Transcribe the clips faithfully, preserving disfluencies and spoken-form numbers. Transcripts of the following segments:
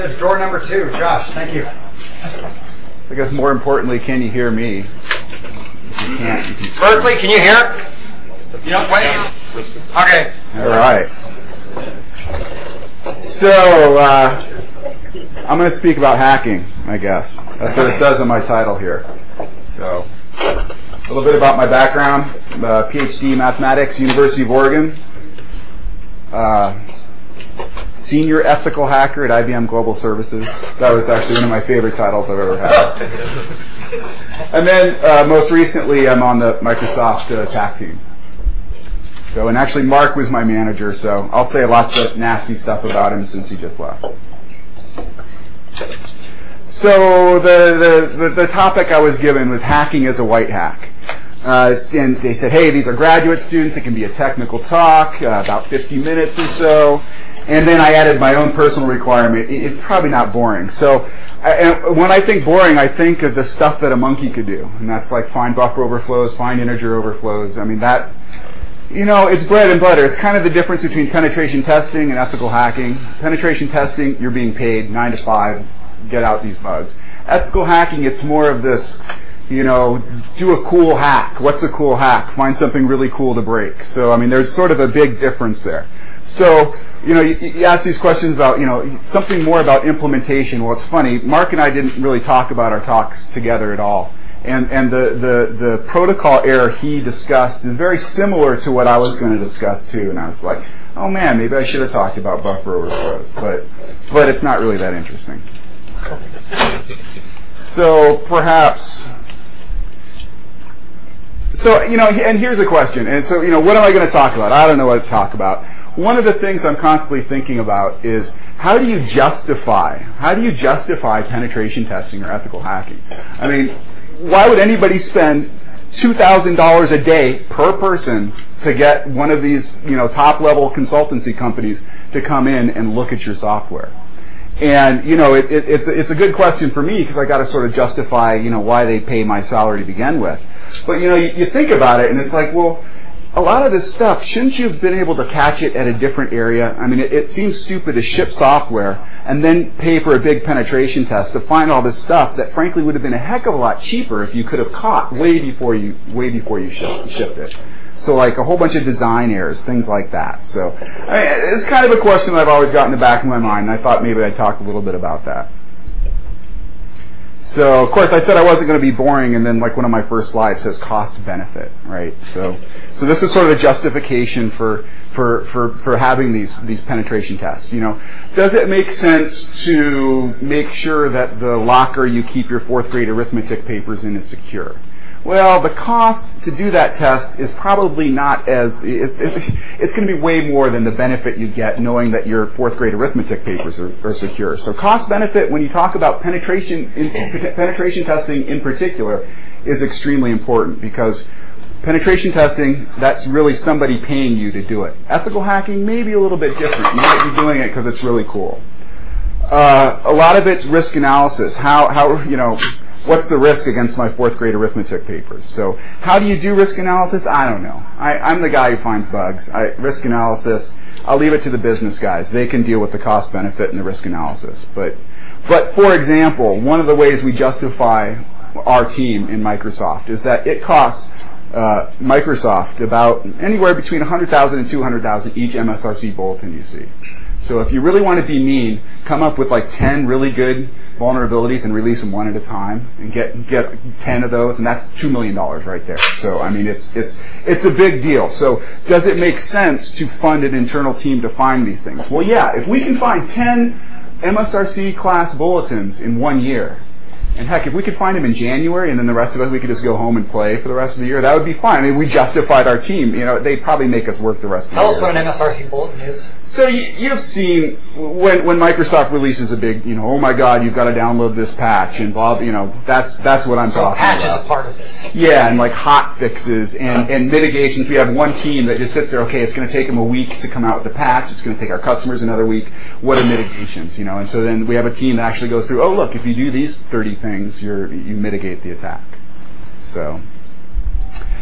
message, door number two. Josh, thank you. I guess more importantly, can you hear me? If you can't, you can... Berkeley, can you hear? You don't wait. Okay. All right. So, uh, I'm going to speak about hacking, I guess. That's what it says in my title here. So, a little bit about my background. Uh, PhD in mathematics, University of Oregon. Uh, senior ethical hacker at I B M Global Services. That was actually one of my favorite titles I've ever had. And then, uh, most recently, I'm on the Microsoft uh, attack team. So, and actually, Mark was my manager, so I'll say lots of nasty stuff about him since he just left. So, the, the, the, the topic I was given was hacking as a white hack. Uh, and they said, hey, these are graduate students. It can be a technical talk, uh, about fifty minutes or so. And then I added my own personal requirement. It's probably not boring. So I, and when I think boring, I think of the stuff that a monkey could do. And that's like find buffer overflows, find integer overflows. I mean, that, you know, it's bread and butter. It's kind of the difference between penetration testing and ethical hacking. Penetration testing, you're being paid nine to five, get out these bugs. Ethical hacking, it's more of this, you know, do a cool hack. What's a cool hack? Find something really cool to break. So, I mean, there's sort of a big difference there. So, you know, you, you ask these questions about, you know, something more about implementation. Well, it's funny. Mark and I didn't really talk about our talks together at all. And and the, the, the protocol error he discussed is very similar to what I was going to discuss, too. And I was like, oh, man, maybe I should have talked about buffer overflows. But, but it's not really that interesting. So, perhaps... So, you know, and here's a question. And so, you know, what am I going to talk about? I don't know what to talk about. One of the things I'm constantly thinking about is how do you justify, how do you justify penetration testing or ethical hacking? I mean, why would anybody spend two thousand dollars a day per person to get one of these, you know, top-level consultancy companies to come in and look at your software? And, you know, it, it, it's, it's a good question for me because I got to sort of justify, you know, why they pay my salary to begin with. But, you know, you, you think about it and it's like, well, a lot of this stuff, shouldn't you have been able to catch it at a different area? I mean, it, it seems stupid to ship software and then pay for a big penetration test to find all this stuff that frankly would have been a heck of a lot cheaper if you could have caught way before you, way before you shipped, shipped it. So like a whole bunch of design errors, things like that. So I mean, it's kind of a question that I've always got in the back of my mind, and I thought maybe I'd talk a little bit about that. So, of course, I said I wasn't going to be boring, and then like one of my first slides says cost benefit, right? So, so this is sort of the justification for for for for having these these penetration tests. You know, does it make sense to make sure that the locker you keep your fourth grade arithmetic papers in is secure? Well, the cost to do that test is probably not as, it's, it's, it's going to be way more than the benefit you get knowing that your fourth grade arithmetic papers are, are secure. So cost benefit, when you talk about penetration, in, penetration testing in particular, is extremely important because penetration testing, that's really somebody paying you to do it. Ethical hacking may be a little bit different. You might be doing it because it's really cool. Uh, a lot of it's risk analysis. How, how, you know, what's the risk against my fourth grade arithmetic papers? So how do you do risk analysis? I don't know. I, I'm the guy who finds bugs. I, risk analysis, I'll leave it to the business guys. They can deal with the cost benefit and the risk analysis. But, but for example, one of the ways we justify our team in Microsoft is that it costs uh, Microsoft about anywhere between one hundred thousand and two hundred thousand each M S R C bulletin you see. So if you really want to be mean, come up with like ten really good vulnerabilities and release them one at a time and get get ten of those, and that's two million dollars right there. So I mean, it's it's it's a big deal. So does it make sense to fund an internal team to find these things? Well, yeah. If we can find ten M S R C class bulletins in one year, and heck, if we could find them in January and then the rest of us, we could just go home and play for the rest of the year, that would be fine. I mean, we justified our team. You know, they'd probably make us work the rest of the Tell year. us what an M S R C bulletin is. So you, you've seen when when Microsoft releases a big, you know, oh my God, you've got to download this patch and blah, you know, that's that's what I'm so talking patch about. Patch is a part of this. Yeah, and like hot fixes and, and mitigations. We have one team that just sits there, okay, it's going to take them a week to come out with the patch. It's going to take our customers another week. What are mitigations, you know? And so then we have a team that actually goes through, oh, look, if you do these thirty things, you're you mitigate the attack. So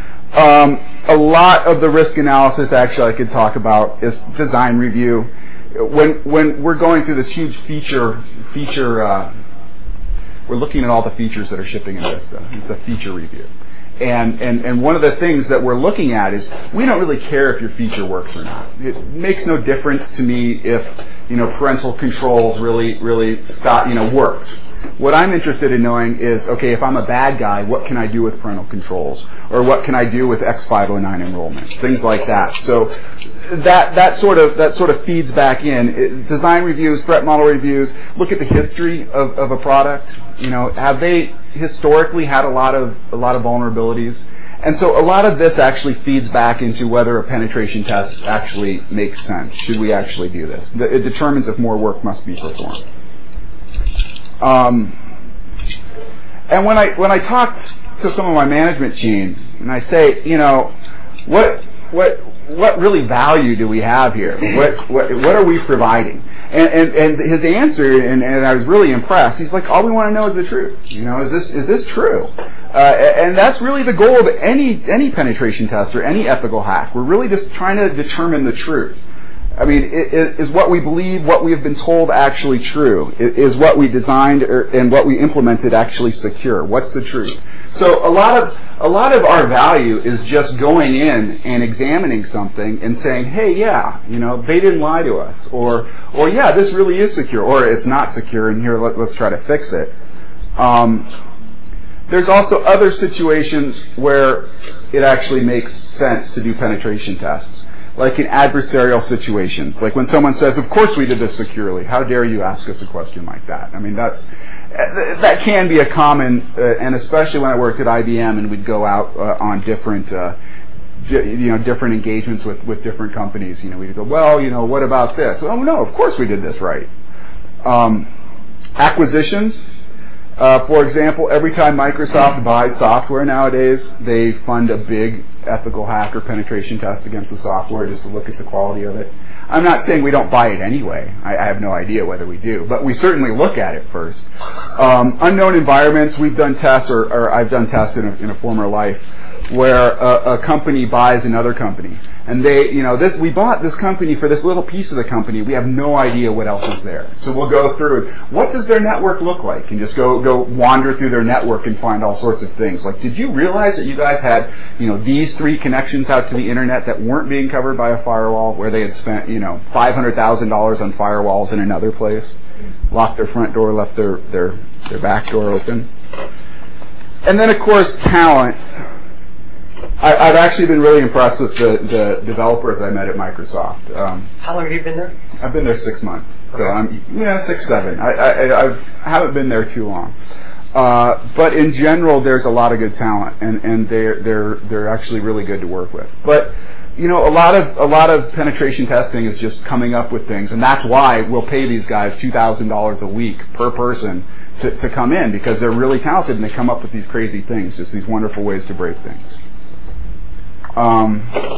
um, a lot of the risk analysis actually I could talk about is design review. when when we're going through this huge feature feature, uh, we're looking at all the features that are shipping in Vista. It's a feature review. And, and and one of the things that we're looking at is we don't really care if your feature works or not. It makes no difference to me if, you know, parental controls really really stop, you know, worked. What I'm interested in knowing is, okay, if I'm a bad guy, what can I do with parental controls, or what can I do with X five oh nine enrollment, things like that. So that that sort of that sort of feeds back in. It, design reviews, threat model reviews. Look at the history of, of a product. You know, have they historically had a lot of a lot of vulnerabilities? And so a lot of this actually feeds back into whether a penetration test actually makes sense. Should we actually do this? It determines if more work must be performed. Um, and when I when I talk to some of my management team and I say, you know, what what what really value do we have here? What what what are we providing? And and, and his answer, and, and I was really impressed. He's like, all we want to know is the truth. You know, is this is this true? Uh, and that's really the goal of any any penetration test or any ethical hack. We're really just trying to determine the truth. I mean, is what we believe, what we have been told actually true? Is what we designed and what we implemented actually secure? What's the truth? So a lot of a lot of our value is just going in and examining something and saying, hey, yeah, you know, they didn't lie to us, or or yeah, this really is secure, or it's not secure, and here let, let's try to fix it. Um, there's also other situations where it actually makes sense to do penetration tests. Like in adversarial situations, like when someone says, of course we did this securely, how dare you ask us a question like that? I mean, that's that can be a common, uh, and especially when I worked at I B M and we'd go out uh, on different, uh, you know, different engagements with, with different companies. You know, we'd go, well, you know, what about this? Oh, no, of course we did this right. Um, acquisitions. Uh, for example, every time Microsoft buys software nowadays, they fund a big ethical hack or penetration test against the software just to look at the quality of it. I'm not saying we don't buy it anyway. I, I have no idea whether we do, but we certainly look at it first. Um, unknown environments, we've done tests, or, or I've done tests in a, in a former life, where a, a company buys another company. And they, you know, this, we bought this company for this little piece of the company. We have no idea what else is there. So we'll go through it. What does their network look like? And just go, go wander through their network and find all sorts of things. Like, did you realize that you guys had, you know, these three connections out to the internet that weren't being covered by a firewall, where they had spent, you know, five hundred thousand dollars on firewalls in another place, locked their front door, left their, their, their back door open? And then, of course, talent. I, I've actually been really impressed with the, the developers I met at Microsoft. Um, How long have you been there? I've been there six months, so I'm yeah six seven. I, I I've, haven't been there too long, uh, but in general, there's a lot of good talent, and, and they're they're they're actually really good to work with. But you know, a lot of a lot of penetration testing is just coming up with things, and that's why we'll pay these guys two thousand dollars a week per person to to come in, because they're really talented and they come up with these crazy things, just these wonderful ways to break things. Um,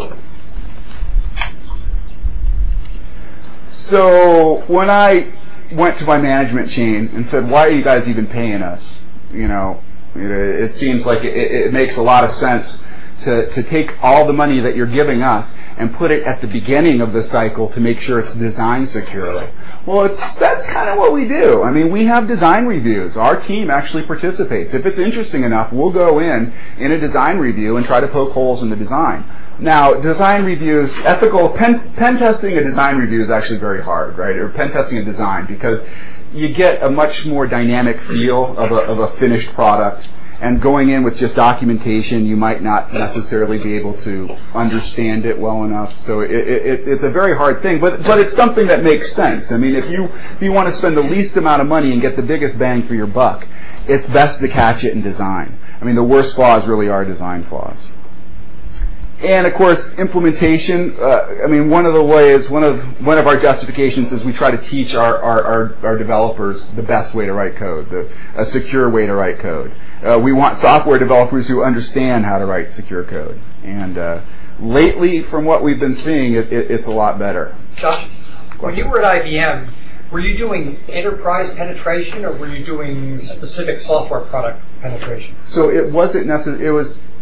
so when I went to my management chain and said, why are you guys even paying us? You know, it, it seems like it, it makes a lot of sense to, to take all the money that you're giving us and put it at the beginning of the cycle to make sure it's designed securely. Well, it's that's kind of what we do. I mean, we have design reviews. Our team actually participates. If it's interesting enough, we'll go in in a design review and try to poke holes in the design. Now, design reviews, ethical, pen, pen testing a design review is actually very hard, right? Or pen testing a design, because you get a much more dynamic feel of a, of a finished product. And going in with just documentation, you might not necessarily be able to understand it well enough. So it, it, it's a very hard thing, but but it's something that makes sense. I mean, if you if you want to spend the least amount of money and get the biggest bang for your buck, it's best to catch it in design. I mean, the worst flaws really are design flaws. And of course, implementation. Uh, I mean, one of the ways, one of one of our justifications is we try to teach our our, our, our developers the best way to write code, the, a secure way to write code. Uh, we want software developers who understand how to write secure code. And uh, lately, from what we've been seeing, it, it, it's a lot better. Josh, when you were at I B M, were you doing enterprise penetration, or were you doing specific software product penetration? So it wasn't necessary. It was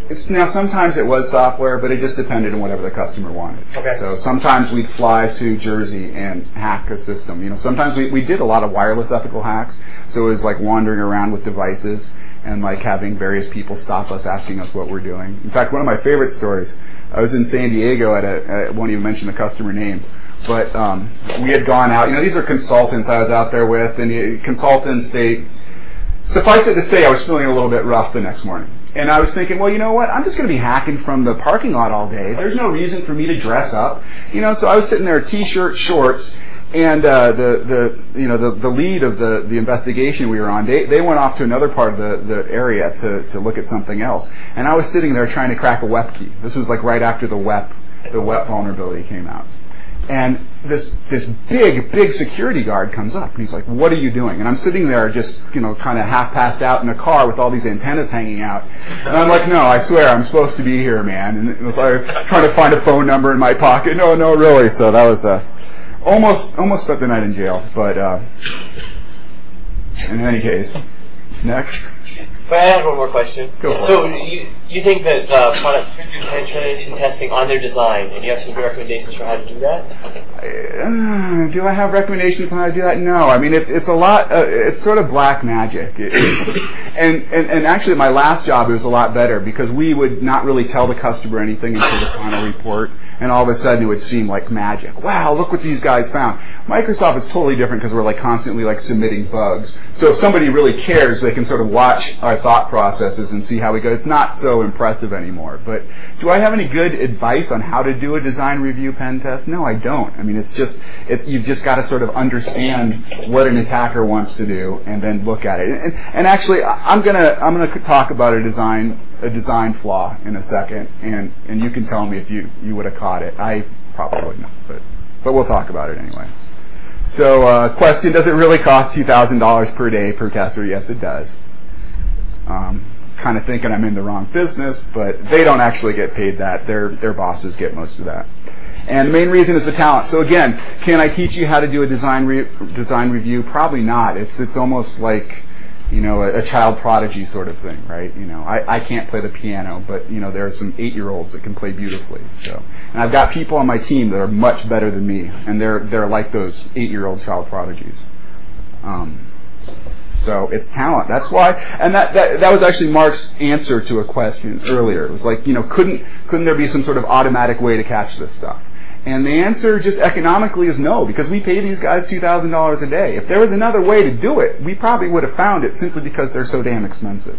It's now sometimes it was software, but it just depended on whatever the customer wanted. Okay. So sometimes we'd fly to Jersey and hack a system. You know, sometimes we, we did a lot of wireless ethical hacks. So it was like wandering around with devices and like having various people stop us, asking us what we're doing. In fact, one of my favorite stories, I was in San Diego at a, I won't even mention the customer name, but um, we had gone out. You know, these are consultants I was out there with, and the consultants, they, suffice it to say, I was feeling a little bit rough the next morning. And I was thinking, well, you know what? I'm just going to be hacking from the parking lot all day. There's no reason for me to dress up. You know, so I was sitting there, t-shirt, shorts, and uh, the, the you know the, the lead of the, the investigation we were on, they, they went off to another part of the, the area to, to look at something else. And I was sitting there trying to crack a W E P key. This was like right after the W E P, the W E P vulnerability came out. And this this big, big security guard comes up, and he's like, what are you doing? And I'm sitting there just, you know, kind of half passed out in a car with all these antennas hanging out. And I'm like, no, I swear, I'm supposed to be here, man. And it was like trying to find a phone number in my pocket. No, no, really. So that was uh, almost almost spent the night in jail. But uh, in any case, next. But I had one more question. Go for so it. you you think that uh, products should do penetration testing on their design, and you have some good recommendations for how to do that? Uh, do I have recommendations on how to do that? No. I mean, it's it's a lot. Uh, it's sort of black magic. It, it, and, and and actually, my last job it was a lot better because we would not really tell the customer anything until the final report, and all of a sudden it would seem like magic. Wow, look what these guys found. Microsoft is totally different because we're like constantly like submitting bugs. So if somebody really cares, they can sort of watch our thought processes and see how we go. It's not so impressive anymore. But do I have any good advice on how to do a design review pen test? No, I don't. I mean, it's just it, you've just got to sort of understand what an attacker wants to do and then look at it. And, and actually, I'm gonna I'm gonna talk about a design a design flaw in a second, and, and you can tell me if you, you would have caught it. I probably wouldn't have, but but we'll talk about it anyway. So, uh, question: does it really cost two thousand dollars per day per tester? Yes, it does. Um, kind of thinking I'm in the wrong business, but they don't actually get paid that. Their their bosses get most of that. And the main reason is the talent. So again, can I teach you how to do a design re- design review? Probably not. It's it's almost like, you know, a, a child prodigy sort of thing, right? You know, I, I can't play the piano, but you know, there are some eight-year-olds that can play beautifully. So, and I've got people on my team that are much better than me, and they're they're like those eight-year-old child prodigies. Um, So it's talent. That's why, and that, that that was actually Mark's answer to a question earlier. It was like, you know, couldn't couldn't there be some sort of automatic way to catch this stuff? And the answer just economically is no, because we pay these guys two thousand dollars a day. If there was another way to do it, we probably would have found it simply because they're so damn expensive.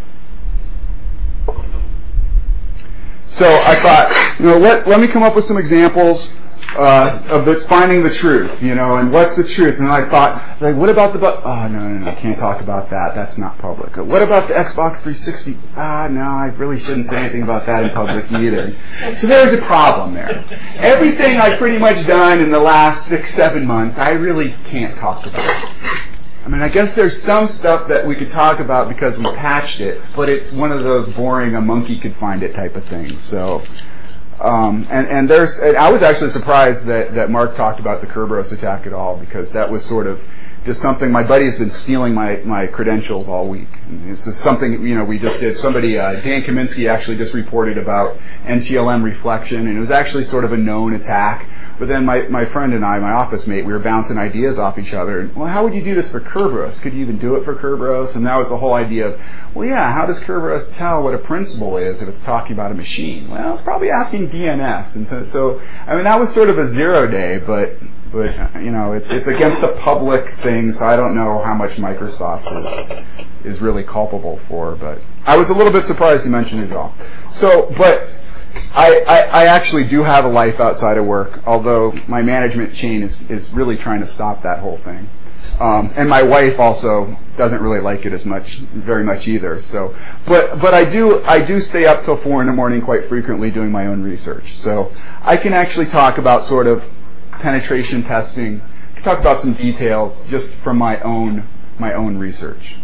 So I thought, you know, let let me come up with some examples Uh, of the, finding the truth, you know, and what's the truth? And I thought, like, what about the, bu- oh, no, no, no, can't talk about that. That's not public. What about the Xbox three sixty? Ah, no, I really shouldn't say anything about that in public either. So there's a problem there. Everything I've pretty much done in the last six, seven months, I really can't talk about. I mean, I guess there's some stuff that we could talk about because we patched it, but it's one of those boring, a monkey could find it type of things. So, Um, and, and there's, and I was actually surprised that, that Mark talked about the Kerberos attack at all, because that was sort of just something, my buddy has been stealing my, my credentials all week. And this is something, you know, we just did. Somebody, uh, Dan Kaminsky actually just reported about N T L M reflection, and it was actually sort of a known attack. But then my, my friend and I, my office mate, we were bouncing ideas off each other. And, well, how would you do this for Kerberos? Could you even do it for Kerberos? And that was the whole idea of, well, yeah, how does Kerberos tell what a principal is if it's talking about a machine? Well, it's probably asking D N S. And so, so I mean, that was sort of a zero day, but, but you know, it, it's against the public thing, so I don't know how much Microsoft is, is really culpable for. But I was a little bit surprised he mentioned it at all. So, but I, I, I actually do have a life outside of work, although my management chain is, is really trying to stop that whole thing. Um, and my wife also doesn't really like it as much, very much either. So, but but I do I do stay up till four in the morning quite frequently doing my own research. So I can actually talk about sort of penetration testing. I can talk about some details just from my own my own research.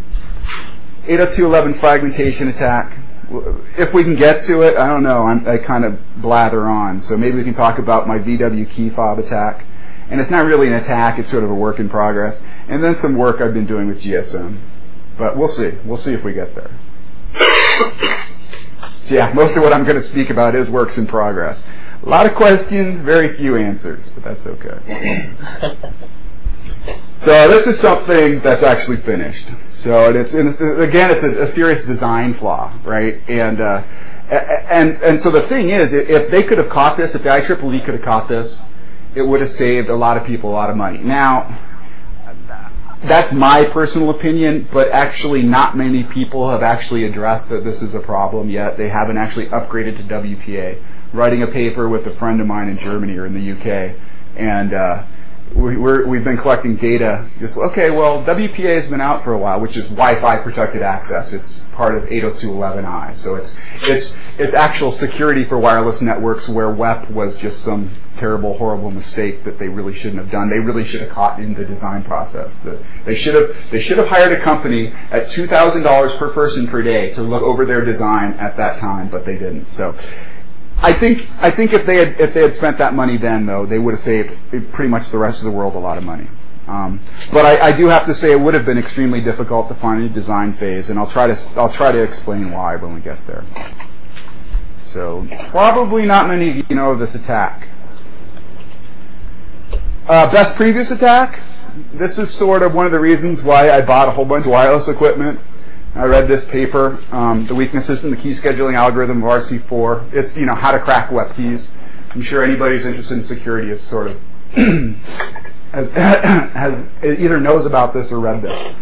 eight oh two dot eleven fragmentation attack. If we can get to it, I don't know. I'm, I kind of blather on, so maybe we can talk about my V W key fob attack. And it's not really an attack; it's sort of a work in progress. And then some work I've been doing with G S M. But we'll see. We'll see if we get there. So yeah, most of what I'm going to speak about is works in progress. A lot of questions, very few answers, but that's okay. So this is something that's actually finished. So and it's, and it's again, it's a, a serious design flaw, right? And uh, and and so the thing is, if they could have caught this, if the I triple E could have caught this, it would have saved a lot of people a lot of money. Now, that's my personal opinion, but actually not many people have actually addressed that this is a problem yet. They haven't actually upgraded to W P A. Writing a paper with a friend of mine in Germany or in the U K, and uh, we, we're, we've been collecting data. Just okay, well, W P A has been out for a while, which is Wi-Fi protected access. It's part of eight oh two dot eleven i, so it's it's it's actual security for wireless networks where W E P was just some terrible, horrible mistake that they really shouldn't have done. They really should have caught in the design process. The, they should have they should have hired a company at two thousand dollars per person per day to look over their design at that time, but they didn't. So. I think I think if they had if they had spent that money then, though, they would have saved pretty much the rest of the world a lot of money. Um, but I, I do have to say it would have been extremely difficult to find a design phase, and I'll try to I'll try to explain why when we get there. So probably not many of you know of this attack. Uh, best previous attack. This is sort of one of the reasons why I bought a whole bunch of wireless equipment. I read this paper, um, The Weaknesses in the Key Scheduling Algorithm of R C four. It's, you know, how to crack W E P keys. I'm sure anybody who's interested in security has sort of has, has either knows about this or read this.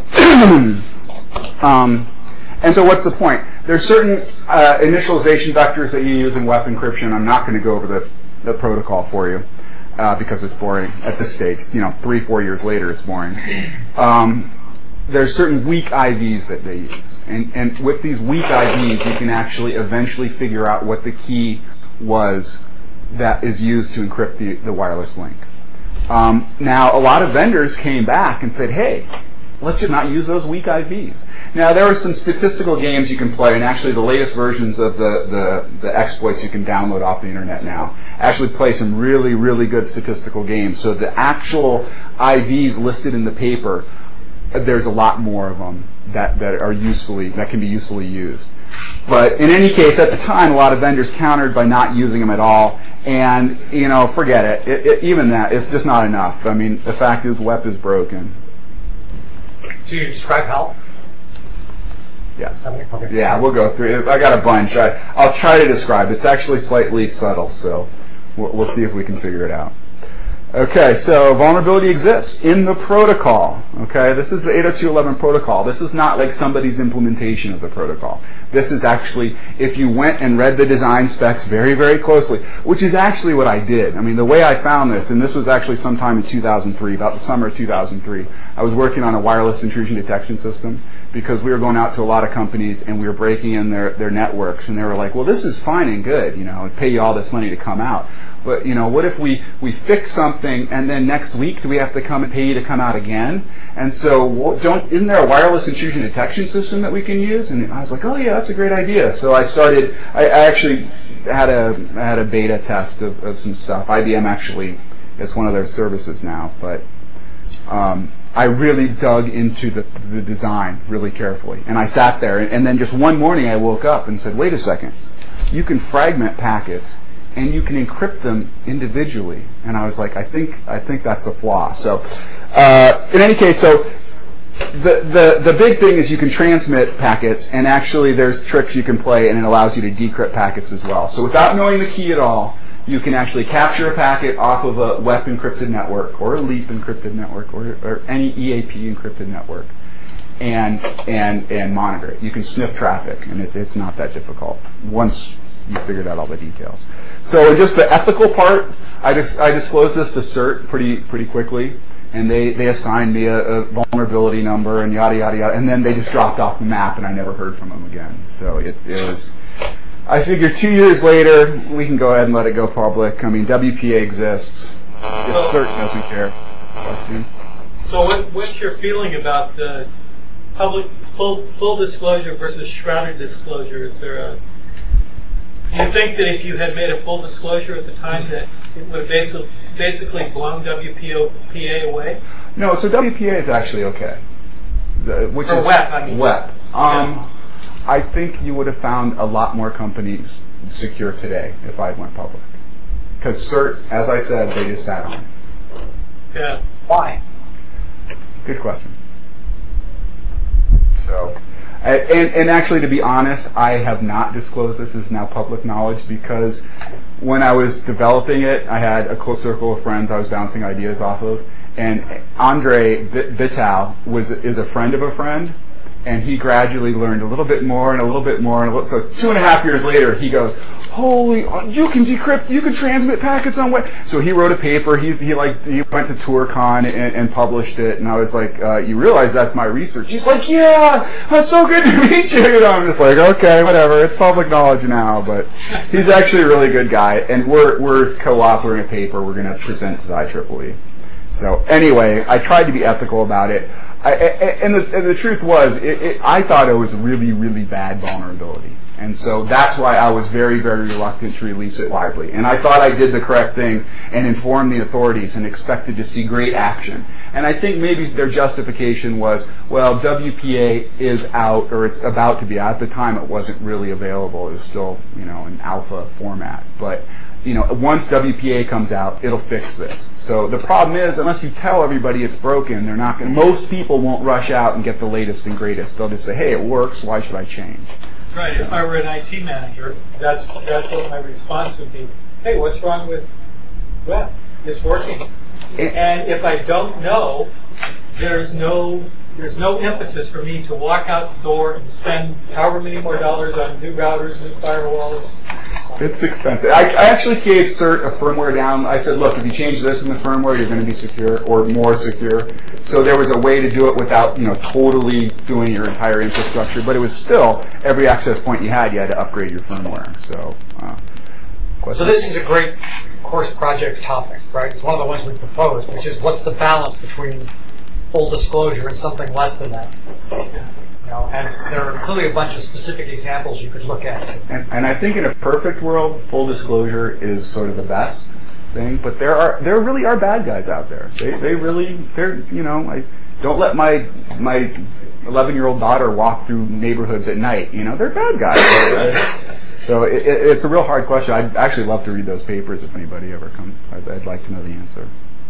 um, and so what's the point? There's certain uh, initialization vectors that you use in W E P encryption. I'm not going to go over the, the protocol for you uh, because it's boring at this stage. You know, three, four years later, it's boring. Um, There's certain weak I Vs that they use. And, and with these weak I Vs, you can actually eventually figure out what the key was that is used to encrypt the, the wireless link. Um, now, a lot of vendors came back and said, hey, let's just not use those weak I Vs. Now, there are some statistical games you can play, and actually the latest versions of the, the, the exploits you can download off the internet now actually play some really, really good statistical games. So the actual I Vs listed in the paper, there's a lot more of them that, that are usefully that can be usefully used. But in any case, at the time, a lot of vendors countered by not using them at all. And you know, forget it. It, it. Even that, it's just not enough. I mean, the fact is, W E P is broken. So you describe how? Yes. Okay. Yeah, we'll go through it. I got a bunch. I, I'll try to describe. It's actually slightly subtle, so we'll, we'll see if we can figure it out. Okay, so vulnerability exists in the protocol. Okay, this is the eight oh two dot eleven protocol. This is not like somebody's implementation of the protocol. This is actually, if you went and read the design specs very, very closely, which is actually what I did. I mean, the way I found this, and this was actually sometime in two thousand three, about the summer of two thousand three, I was working on a wireless intrusion detection system because we were going out to a lot of companies and we were breaking in their, their networks, and they were like, well, this is fine and good, you know, it'd pay you all this money to come out. But, you know, what if we, we fix something and then next week do we have to come and pay you to come out again? And so don't, isn't there a wireless intrusion detection system that we can use? And I was like, oh yeah, that's a great idea. So I started, I, I actually had a, I had a beta test of, of some stuff. I B M actually, it's one of their services now, but um, I really dug into the, the design really carefully. And I sat there, and, and then just one morning I woke up and said, wait a second, you can fragment packets and you can encrypt them individually. And I was like, I think I think that's a flaw. So uh, in any case, so the, the, the big thing is you can transmit packets, and actually there's tricks you can play, and it allows you to decrypt packets as well. So without knowing the key at all, you can actually capture a packet off of a W E P encrypted network, or a LEAP encrypted network, or, or any E A P encrypted network, and and and monitor it. You can sniff traffic, and it, it's not that difficult once you figured out all the details. So just the ethical part, I, dis- I disclosed this to CERT pretty pretty quickly, and they, they assigned me a, a vulnerability number and yada yada yada, and then they just dropped off the map, and I never heard from them again. So it, it was. I figure two years later we can go ahead and let it go public. I mean, W P A exists. Just CERT doesn't care. Question. So what, what's your feeling about the public full full disclosure versus shrouded disclosure? Is there a Do you think that if you had made a full disclosure at the time that it would have basically, basically blown W P A away? No, so W P A is actually okay. The, which For is W E P, I mean. W E P. Um, I think you would have found a lot more companies secure today if I went public. Because CERT, as I said, they just sat on it. Yeah. Why? Good question. So, and, and actually, to be honest, I have not disclosed this as now public knowledge because when I was developing it, I had a close circle of friends I was bouncing ideas off of, and Andre Vital was is a friend of a friend, and he gradually learned a little bit more and a little bit more, and a little, so two and a half years later, he goes, "Holy, you can decrypt, you can transmit packets on web." So he wrote a paper. He's he like he went to TourCon and, and published it, and I was like, uh, "You realize that's my research?" He's like, "Yeah, it's so good to meet you." You know, I'm just like, "Okay, whatever. It's public knowledge now." But he's actually a really good guy, and we're we're co-authoring a paper we're going to present to the I triple E. So anyway, I tried to be ethical about it. I, and, the, and the truth was, it, it, I thought it was a really, really bad vulnerability. And so that's why I was very, very reluctant to release it widely. And I thought I did the correct thing and informed the authorities and expected to see great action. And I think maybe their justification was, well, W P A is out, or it's about to be out. At the time, it wasn't really available. It was still, you know, in alpha format. But you know, once W P A comes out, it'll fix this. So the problem is, unless you tell everybody it's broken, they're not going to, most people won't rush out and get the latest and greatest. They'll just say, hey, it works, why should I change? Right, if I were an I T manager, that's that's what my response would be. Hey, what's wrong with web? It's working. And if I don't know, there's no there's no impetus for me to walk out the door and spend however many more dollars on new routers, new firewalls. It's expensive. I, I actually gave CERT a firmware down. I said, look, if you change this in the firmware, you're going to be secure or more secure. So there was a way to do it without, you know, totally doing your entire infrastructure. But it was still, every access point you had, you had to upgrade your firmware. So, uh, so this is a great course project topic, right? It's one of the ones we proposed, which is what's the balance between full disclosure and something less than that? You know, and there are clearly a bunch of specific examples you could look at. And, and I think in a perfect world, full disclosure is sort of the best thing. But there are there really are bad guys out there. They they really they're you know like don't let my my eleven year old daughter walk through neighborhoods at night. You know they're bad guys. Right? So it, it, it's a real hard question. I'd actually love to read those papers if anybody ever comes. I'd, I'd like to know the answer.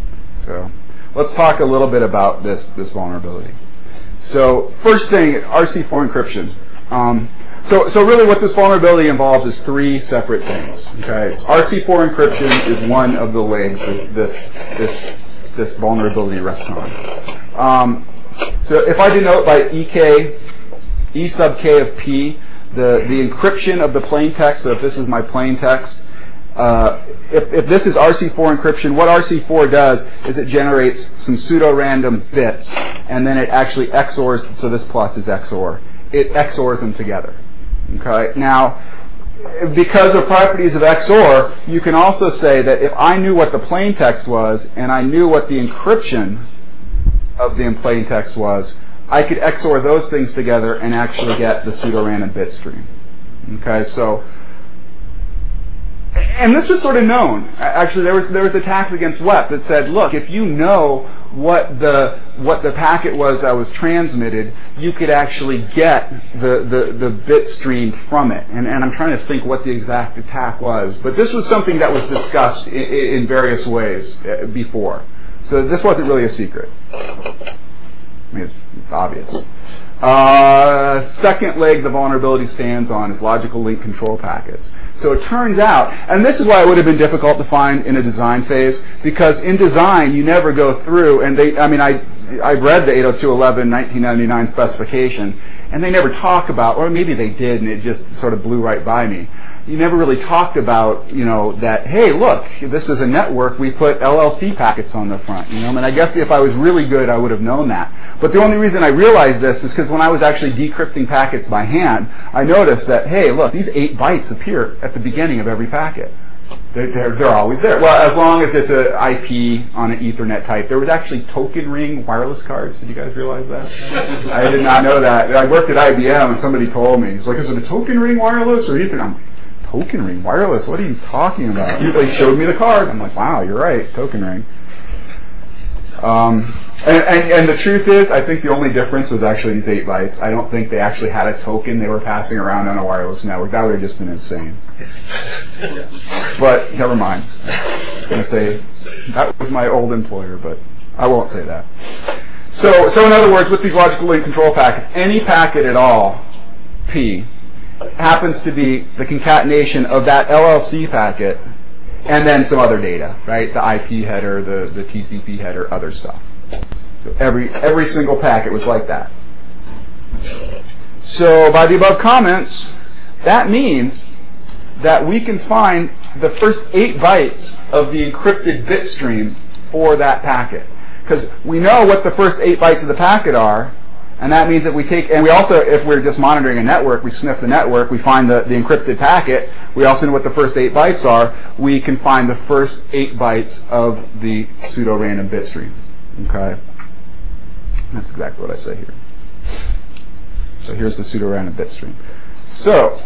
So let's talk a little bit about this this vulnerability. So first thing, R C four encryption. Um, so, so really what this vulnerability involves is three separate things. Okay, R C four encryption is one of the legs that this this this vulnerability rests on. Um, so if I denote by E K, E sub K of P, the the encryption of the plain text. So if this is my plain text. Uh, if, if this is R C four encryption, what R C four does is it generates some pseudo-random bits, and then it actually X O Rs, so this plus is X O R. It X O Rs them together. Okay. Now, because of properties of X O R, you can also say that if I knew what the plain text was, and I knew what the encryption of the plain text was, I could X O R those things together and actually get the pseudo-random bit stream. Okay, so... And this was sort of known. Actually, there was there was attacks against W E P that said, look, if you know what the what the packet was that was transmitted, you could actually get the, the, the bit stream from it. And, and I'm trying to think what the exact attack was. But this was something that was discussed in, in various ways before. So this wasn't really a secret. I mean, it's, it's obvious. Uh, second leg the vulnerability stands on is logical link control packets. So it turns out, and this is why it would have been difficult to find in a design phase, because in design you never go through, and they, I mean, I, I read the eight oh two dash eleven nineteen ninety-nine specification, and they never talk about, or maybe they did and it just sort of blew right by me. You never really talked about, you know, that, hey, look, this is a network, we put L L C packets on the front, you know, and I guess if I was really good, I would have known that. But the only reason I realized this is because when I was actually decrypting packets by hand, I noticed that, hey, look, these eight bytes appear at the beginning of every packet. They're, they're, they're always there. Well, as long as it's an I P on an Ethernet type. There was actually token ring wireless cards. Did you guys realize that? I did not know that. I worked at I B M and somebody told me. He's like, is it a token ring wireless or Ethernet? I'm like, token ring wireless? What are you talking about? He's like, showed me the card. I'm like, wow, you're right, token ring. Um, And, and, and the truth is, I think the only difference was actually these eight bytes. I don't think they actually had a token they were passing around on a wireless network. That would have just been insane. But never mind. I'm going to say that was my old employer, but I won't say that. So, so in other words, with these logical link control packets, any packet at all, P, happens to be the concatenation of that L L C packet and then some other data, right? The I P header, the, the T C P header, other stuff. So every every single packet was like that. So by the above comments, that means that we can find the first eight bytes of the encrypted bit stream for that packet. Because we know what the first eight bytes of the packet are, and that means that we take, and we also, if we're just monitoring a network, we sniff the network, we find the, the encrypted packet, we also know what the first eight bytes are, we can find the first eight bytes of the pseudo-random bit stream. Okay? That's exactly what I say here. So here's the pseudo-random bit stream. So,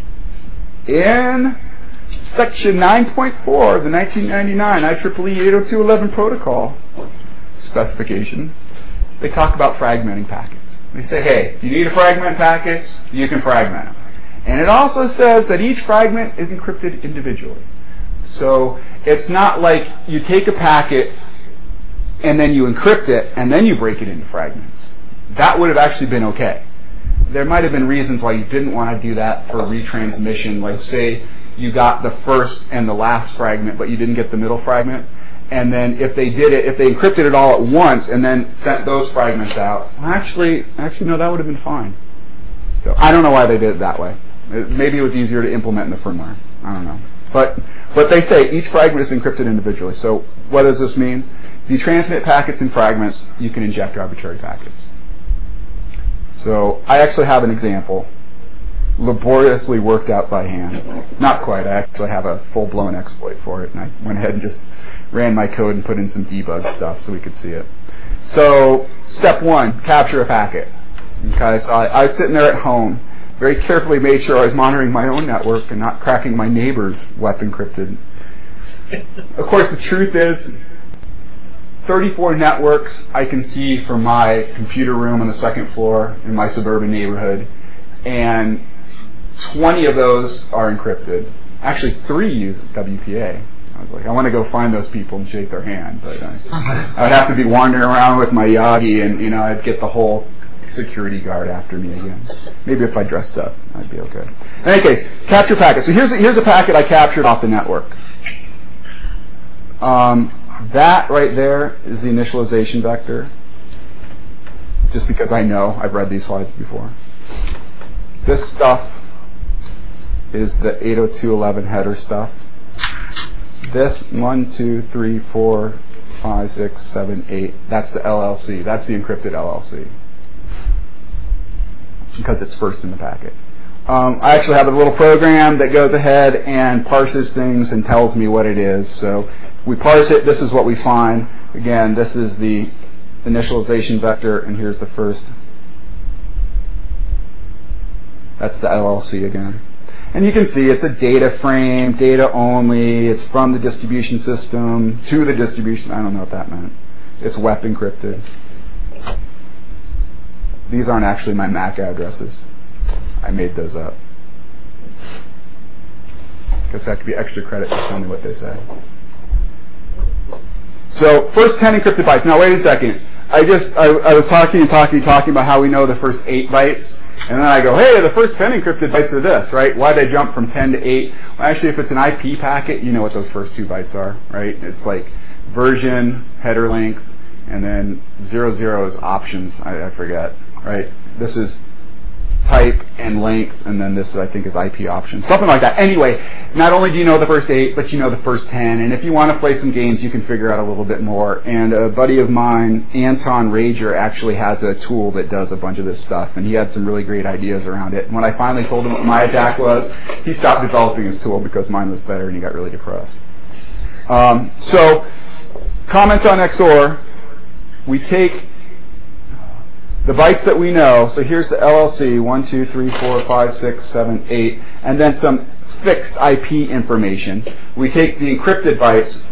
in section nine point four of the nineteen ninety-nine I triple E eight oh two dot eleven protocol specification, they talk about fragmenting packets. They say, hey, you need to fragment packets, you can fragment them. And it also says that each fragment is encrypted individually. So it's not like you take a packet and then you encrypt it and then you break it into fragments. That would have actually been okay. There might have been reasons why you didn't want to do that for retransmission, like say you got the first and the last fragment but you didn't get the middle fragment. And then if they did it, if they encrypted it all at once and then sent those fragments out, well, actually, actually no, that would have been fine. So I don't know why they did it that way. It, maybe it was easier to implement in the firmware. I don't know. But but they say each fragment is encrypted individually. So what does this mean? If you transmit packets in fragments, you can inject arbitrary packets. So I actually have an example, laboriously worked out by hand. Not quite. I actually have a full-blown exploit for it, and I went ahead and just ran my code and put in some debug stuff so we could see it. So step one, capture a packet. Okay, so I, I was sitting there at home, very carefully made sure I was monitoring my own network and not cracking my neighbor's web encrypted. Of course, the truth is, thirty-four networks I can see from my computer room on the second floor in my suburban neighborhood, and twenty of those are encrypted. Actually, three use W P A. I was like, I want to go find those people and shake their hand, but uh, I'd have to be wandering around with my Yagi, and you know, I'd get the whole security guard after me again. Maybe if I dressed up, I'd be okay. In any case, capture packet. So here's a, here's a packet I captured off the network. Um, that right there is the initialization vector. Just because I know, I've read these slides before. This stuff is the eight oh two dot eleven header stuff. This one, two, three, four, five, six, seven, eight. That's the L L C. That's the encrypted L L C because it's first in the packet. Um, I actually have a little program that goes ahead and parses things and tells me what it is. So we parse it. This is what we find. Again, this is the initialization vector, and here's the first. That's the L L C again. And you can see it's a data frame, data only. It's from the distribution system to the distribution. I don't know what that meant. It's web encrypted. These aren't actually my M A C addresses. I made those up. Guess that could be extra credit to tell me what they say. So first ten encrypted bytes. Now wait a second. I just I, I was talking and talking and talking about how we know the first eight bytes. And then I go, hey, the first ten encrypted bytes are this, right? Why'd I jump from ten to eight? Well, actually, if it's an I P packet, you know what those first two bytes are, right? It's like version, header length, and then zero zero is options. I, I forget, right? This is type and length, and then this, I think, is I P options. Something like that. Anyway, not only do you know the first eight, but you know the first ten. And if you want to play some games, you can figure out a little bit more. And a buddy of mine, Anton Rager, actually has a tool that does a bunch of this stuff. And he had some really great ideas around it. And when I finally told him what my attack was, he stopped developing his tool because mine was better, and he got really depressed. Um, so, comments on X O R. We take the bytes that we know, so here's the L L C, one, two, three, four, five, six, seven, eight, and then some fixed I P information. We take the encrypted bytes,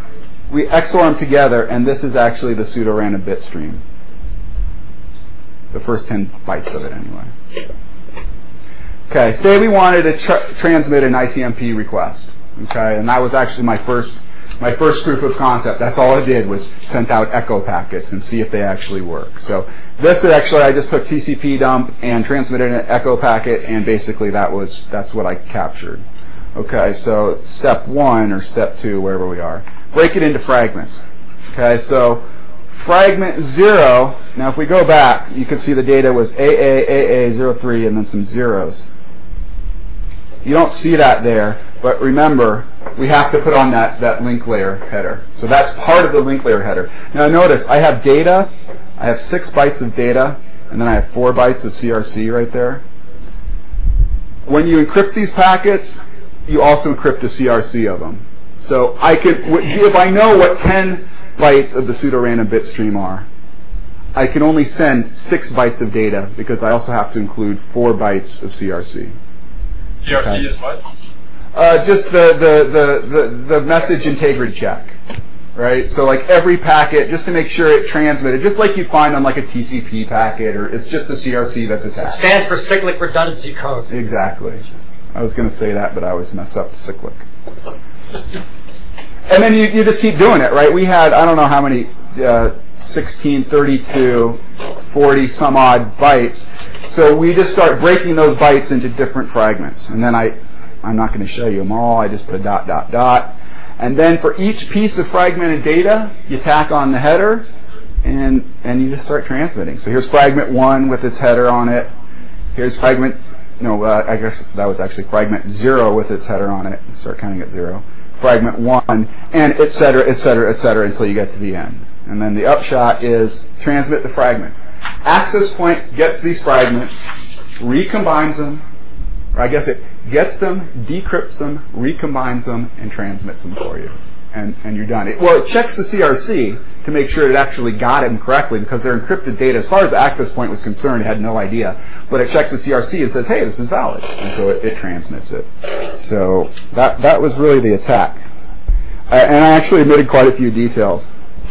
we X O R them together, and this is actually the pseudo-random bit stream. The first ten bytes of it, anyway. Okay, say we wanted to tr transmit an I C M P request. Okay, and that was actually my first my first proof of concept. That's all I did was sent out echo packets and see if they actually work. So this is actually I just took T C P dump and transmitted an echo packet, and basically that was that's what I captured. Okay, so step one or step two, wherever we are, break it into fragments. Okay, so fragment zero. Now, if we go back, you can see the data was A A A A zero three and then some zeros. You don't see that there, but remember, we have to put on that, that link layer header. So that's part of the link layer header. Now notice, I have data, I have six bytes of data, and then I have four bytes of C R C right there. When you encrypt these packets, you also encrypt the C R C of them. So I could, if I know what ten bytes of the pseudo-random bit stream are, I can only send six bytes of data because I also have to include four bytes of C R C. C R C okay. is what? Uh, just the, the, the, the, the message integrity check, right? So like every packet, just to make sure it transmitted, just like you find on like a T C P packet, or it's just a C R C that's attached. It stands for cyclic redundancy code. Exactly. I was going to say that, but I always mess up cyclic. And then you, you just keep doing it, right? We had, I don't know how many, uh, sixteen, thirty-two, forty some odd bytes. So we just start breaking those bytes into different fragments. And then I, I'm not going to show you them all. I just put a dot, dot, dot. And then for each piece of fragmented data, you tack on the header, and, and you just start transmitting. So here's fragment one with its header on it. Here's fragment, no, uh, I guess that was actually fragment zero with its header on it. Start counting at zero. Fragment one, and et cetera, et cetera, et cetera, until you get to the end. And then the upshot is transmit the fragments. Access point gets these fragments, recombines them, or I guess it gets them, decrypts them, recombines them, and transmits them for you. And, and you're done. It, well, it checks the C R C to make sure it actually got them correctly, because their encrypted data, as far as the access point was concerned, it had no idea. But it checks the C R C and says, hey, this is valid. And so it, it transmits it. So that, that was really the attack. Uh, and I actually omitted quite a few details.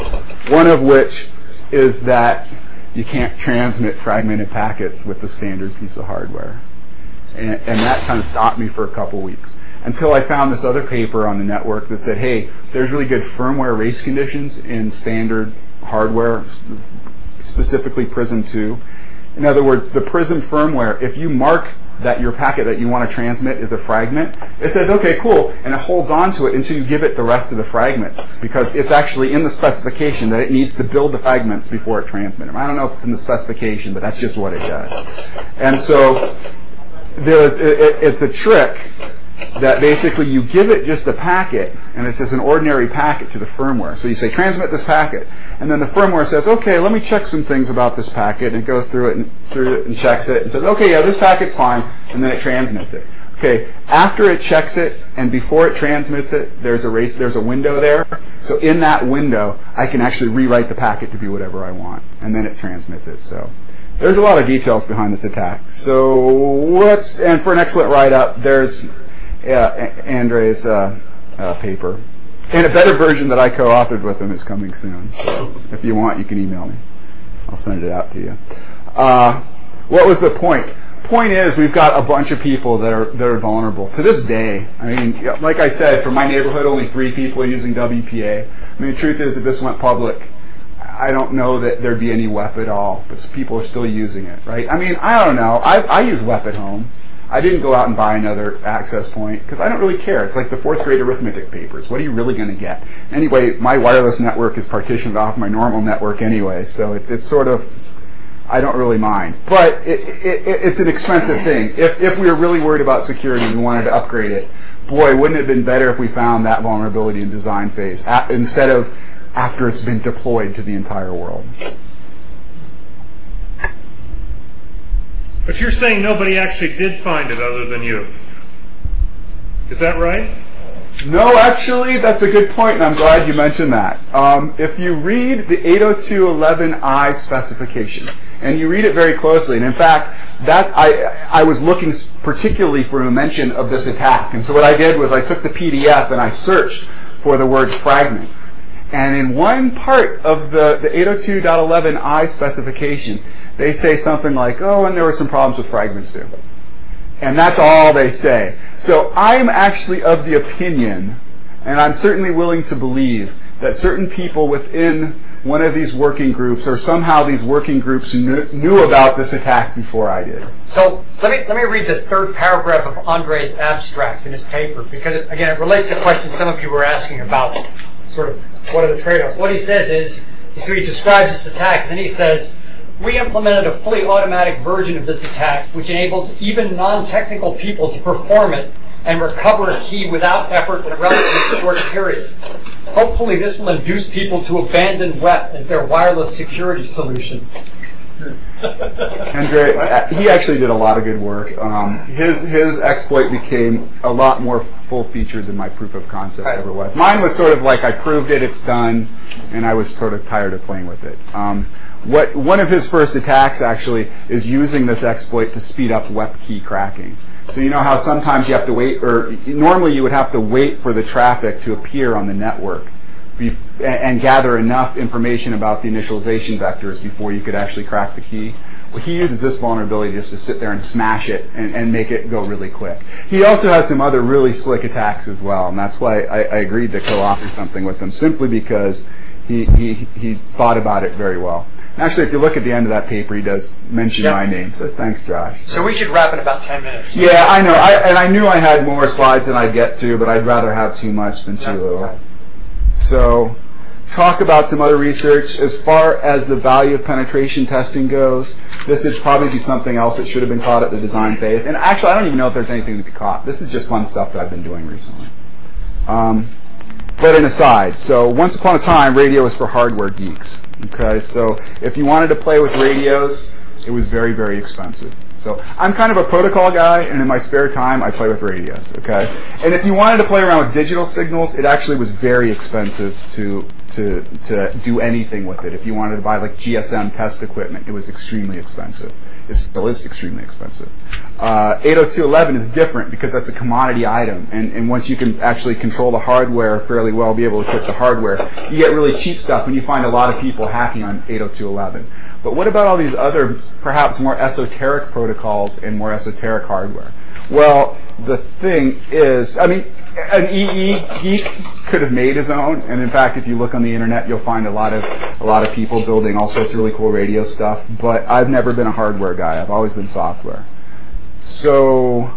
One of which is that you can't transmit fragmented packets with the standard piece of hardware. And, and that kind of stopped me for a couple weeks. Until I found this other paper on the network that said, hey, there's really good firmware race conditions in standard hardware, specifically Prism two. In other words, the Prism firmware, if you mark that your packet that you want to transmit is a fragment, it says, okay, cool, and it holds on to it until you give it the rest of the fragments, because it's actually in the specification that it needs to build the fragments before it transmits them. I don't know if it's in the specification, but that's just what it does. And so there's, it, it, it's a trick that basically you give it just a packet, and it's just an ordinary packet to the firmware. So you say, transmit this packet, and then the firmware says, okay, let me check some things about this packet, and it goes through it and through it and checks it and says, okay, yeah, this packet's fine, and then it transmits it. Okay, after it checks it and before it transmits it, there's a race, there's a window there. So in that window, I can actually rewrite the packet to be whatever I want, and then it transmits it. So there's a lot of details behind this attack. So what's and for an excellent write-up, there's Yeah, Andre's uh, uh, paper. And a better version that I co-authored with him is coming soon. So if you want, you can email me. I'll send it out to you. Uh, what was the point? Point is, we've got a bunch of people that are that are vulnerable. To this day, I mean, like I said, for my neighborhood, only three people are using W P A. I mean, the truth is, if this went public, I don't know that there'd be any W E P at all, but people are still using it, right? I mean, I don't know. I, I use W E P at home. I didn't go out and buy another access point because I don't really care. It's like the fourth grade arithmetic papers. What are you really going to get? Anyway, my wireless network is partitioned off my normal network anyway, so it's it's sort of, I don't really mind. But it, it, it's an expensive thing. If if we were really worried about security and we wanted to upgrade it, boy, wouldn't it have been better if we found that vulnerability in design phase at, instead of after it's been deployed to the entire world. But you're saying nobody actually did find it other than you. Is that right? No, actually, that's a good point, and I'm glad you mentioned that. Um, if you read the eight oh two dot eleven i specification, and you read it very closely, and in fact, that I I was looking particularly for a mention of this attack, and so what I did was I took the P D F and I searched for the word fragment. And in one part of the, the eight oh two dot eleven i specification, they say something like, oh, and there were some problems with fragments too. And that's all they say. So I'm actually of the opinion, and I'm certainly willing to believe, that certain people within one of these working groups, or somehow these working groups knew, knew about this attack before I did. So let me let me read the third paragraph of Andre's abstract in his paper, because it, again, it relates to questions some of you were asking about sort of what are the trade-offs. What he says is, so he describes this attack, and then he says, we implemented a fully automatic version of this attack, which enables even non-technical people to perform it and recover a key without effort in a relatively short period. Hopefully this will induce people to abandon W E P as their wireless security solution. Andre, uh, he actually did a lot of good work. Um, his his exploit became a lot more full-featured than my proof of concept ever was. Mine was sort of like, I proved it, it's done, and I was sort of tired of playing with it. Um, what one of his first attacks actually is using this exploit to speed up W E P key cracking. So you know how sometimes you have to wait, or normally you would have to wait for the traffic to appear on the network be, and gather enough information about the initialization vectors before you could actually crack the key. Well, he uses this vulnerability just to sit there and smash it and, and make it go really quick. He also has some other really slick attacks as well, and that's why I, I agreed to co-author something with him, simply because he, he, he thought about it very well. Actually, if you look at the end of that paper, he does mention Yep. my name. Says, thanks, Josh. So we should wrap in about ten minutes. Yeah, I know. I, and I knew I had more slides than I'd get to, but I'd rather have too much than too Yeah. little. So, talk about some other research. As far as the value of penetration testing goes, this would probably be something else that should have been taught at the design phase. And actually, I don't even know if there's anything to be caught. This is just fun stuff that I've been doing recently. Um, but an aside, so once upon a time, radio was for hardware geeks. Okay, so if you wanted to play with radios, it was very, very expensive. So I'm kind of a protocol guy, and in my spare time, I play with radios. Okay, and if you wanted to play around with digital signals, it actually was very expensive to to to do anything with it. If you wanted to buy like G S M test equipment, it was extremely expensive. It still is extremely expensive. Uh, eight oh two dot eleven is different because that's a commodity item, and, and once you can actually control the hardware fairly well, be able to trick the hardware, you get really cheap stuff, and you find a lot of people hacking on eight oh two dot eleven. But what about all these other, perhaps more esoteric protocols and more esoteric hardware? Well, the thing is, I mean, an E E geek could have made his own, and in fact, if you look on the internet, you'll find a lot of a lot of people building all sorts of really cool radio stuff. But I've never been a hardware guy; I've always been software. So,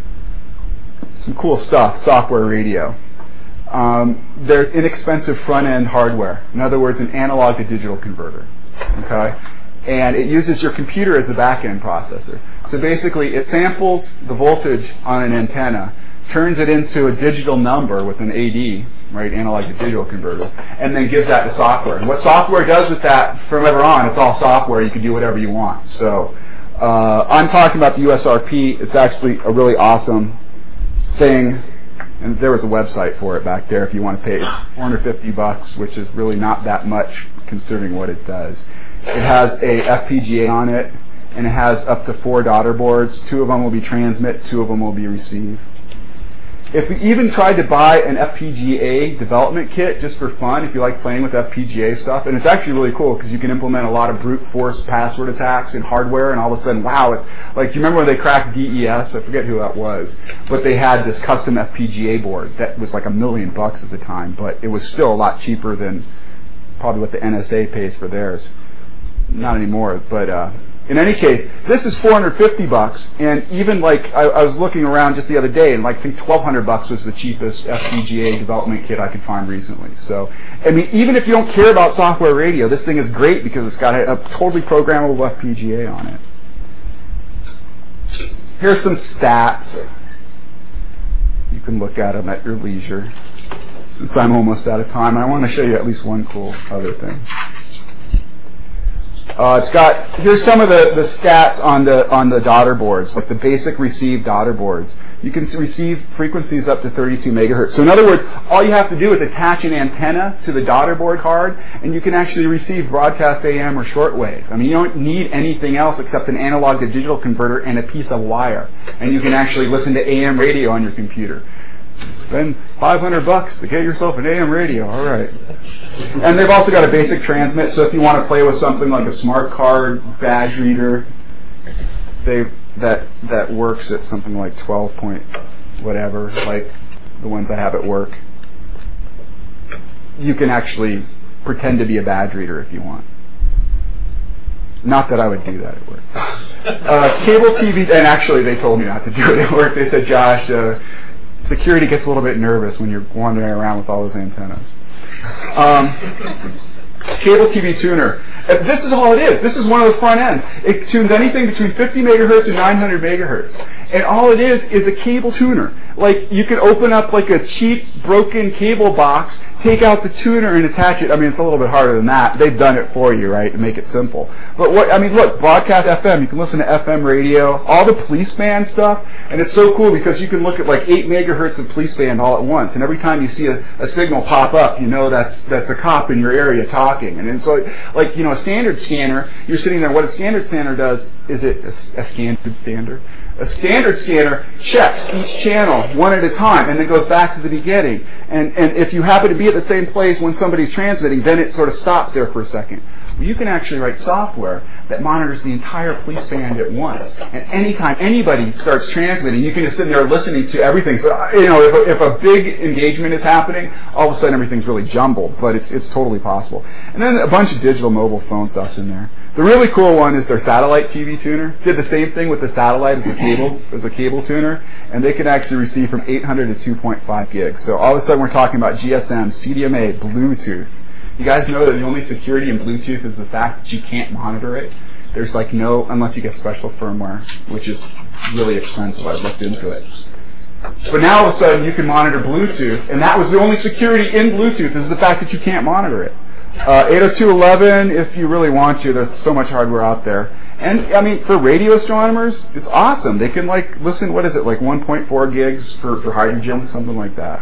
some cool stuff, software radio. Um, there's inexpensive front-end hardware. In other words, an analog to digital converter. Okay. And it uses your computer as the back-end processor. So basically, it samples the voltage on an antenna, turns it into a digital number with an A D, right, analog to digital converter, and then gives that to software. And what software does with that from ever on, it's all software. You can do whatever you want. So uh, I'm talking about the U S R P. It's actually a really awesome thing. And there was a website for it back there if you want to pay four hundred fifty bucks, which is really not that much considering what it does. It has a F P G A on it, and it has up to four daughter boards. Two of them will be transmit, two of them will be receive. If you even tried to buy an F P G A development kit just for fun, if you like playing with F P G A stuff, and it's actually really cool because you can implement a lot of brute force password attacks in hardware, and all of a sudden, wow, it's like, do you remember when they cracked D E S? I forget who that was, but they had this custom F P G A board that was like a million bucks at the time, but it was still a lot cheaper than probably what the N S A pays for theirs. Not anymore, but uh, in any case, this is four hundred fifty bucks, and even like I, I was looking around just the other day, and like I think twelve hundred bucks was the cheapest F P G A development kit I could find recently. So, I mean, even if you don't care about software radio, this thing is great because it's got a, a totally programmable F P G A on it. Here's some stats. You can look at them at your leisure. Since I'm almost out of time, I want to show you at least one cool other thing. Uh, it's got, here's some of the, the stats on the on the daughter boards, like the basic receive daughter boards. You can receive frequencies up to thirty-two megahertz. So in other words, all you have to do is attach an antenna to the daughter board card, and you can actually receive broadcast A M or shortwave. I mean, you don't need anything else except an analog to digital converter and a piece of wire, and you can actually listen to A M radio on your computer. Spend five hundred bucks to get yourself an A M radio. All right. And they've also got a basic transmit, so if you want to play with something like a smart card badge reader, they that that works at something like twelve point whatever, like the ones I have at work. You can actually pretend to be a badge reader if you want. Not that I would do that at work. Uh, cable T V, and actually they told me not to do it at work. They said, Josh, uh, security gets a little bit nervous when you're wandering around with all those antennas. Um, cable T V tuner. Uh, This is all it is. This is one of the front ends. It tunes anything between fifty megahertz and nine hundred megahertz. And all it is is a cable tuner. Like, you could open up like a cheap, broken cable box, take out the tuner and attach it. I mean, it's a little bit harder than that. They've done it for you, right, to make it simple. But what, I mean, look, broadcast F M, you can listen to F M radio, all the police band stuff, and it's so cool because you can look at like eight megahertz of police band all at once, and every time you see a, a signal pop up, you know that's that's a cop in your area talking. And it's like, like, you know, a standard scanner, you're sitting there, what a standard scanner does, is it a, a standard standard? A standard scanner checks each channel one at a time and then goes back to the beginning. And, and if you happen to be at the same place when somebody's transmitting, then it sort of stops there for a second. Well, you can actually write software that monitors the entire police band at once. And anytime anybody starts transmitting, you can just sit there listening to everything. So, you know, if a, if a big engagement is happening, all of a sudden everything's really jumbled, but it's it's totally possible. And then a bunch of digital mobile phone stuff's in there. The really cool one is their satellite T V tuner. Did the same thing with the satellite as a cable as a cable tuner, and they can actually receive from eight hundred to two point five gigs. So all of a sudden we're talking about G S M, C D M A, Bluetooth. You guys know that the only security in Bluetooth is the fact that you can't monitor it. There's like no, unless you get special firmware, which is really expensive. I've looked into it. But now all of a sudden you can monitor Bluetooth, and that was the only security in Bluetooth is the fact that you can't monitor it. Uh, eight oh two dot eleven, if you really want to, there's so much hardware out there. And, I mean, for radio astronomers, it's awesome. They can, like, listen, what is it, like one point four gigs for, for hydrogen, something like that.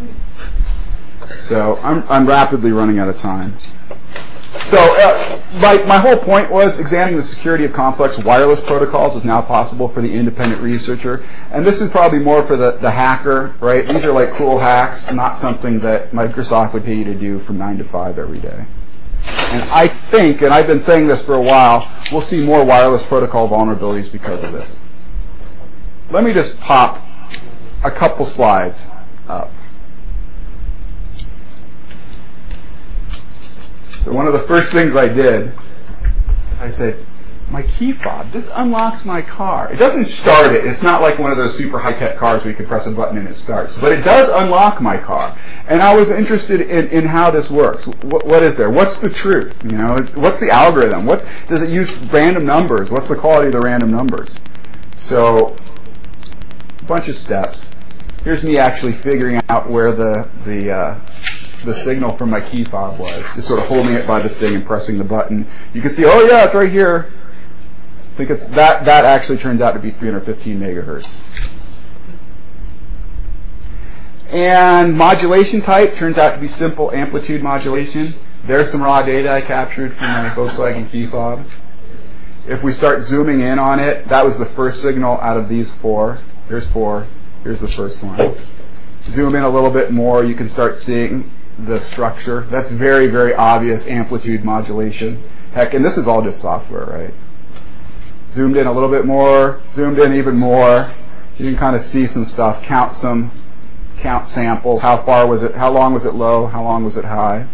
So I'm, I'm rapidly running out of time. So uh, my, my whole point was examining the security of complex wireless protocols is now possible for the independent researcher. And this is probably more for the, the hacker, right? These are like cool hacks, not something that Microsoft would pay you to do from nine to five every day. And I think, and I've been saying this for a while, we'll see more wireless protocol vulnerabilities because of this. Let me just pop a couple slides up. So one of the first things I did, I said, my key fob, this unlocks my car. It doesn't start it. It's not like one of those super high-tech cars where you can press a button and it starts. But it does unlock my car. And I was interested in, in how this works. What, what is there? What's the truth? You know, it's, what's the algorithm? What does it use random numbers? What's the quality of the random numbers? So, a bunch of steps. Here's me actually figuring out where the the uh, the signal from my key fob was. Just sort of holding it by the thing and pressing the button. You can see, oh yeah, it's right here. I think it's that that actually turns out to be three hundred fifteen megahertz. And modulation type turns out to be simple amplitude modulation. There's some raw data I captured from my Volkswagen key fob. If we start zooming in on it, that was the first signal out of these four. There's four. Here's the first one. Zoom in a little bit more, you can start seeing the structure. That's very, very obvious amplitude modulation. Heck, and this is all just software, right? Zoomed in a little bit more, zoomed in even more. You can kind of see some stuff, count some, count samples. How far was it, how long was it low, how long was it high?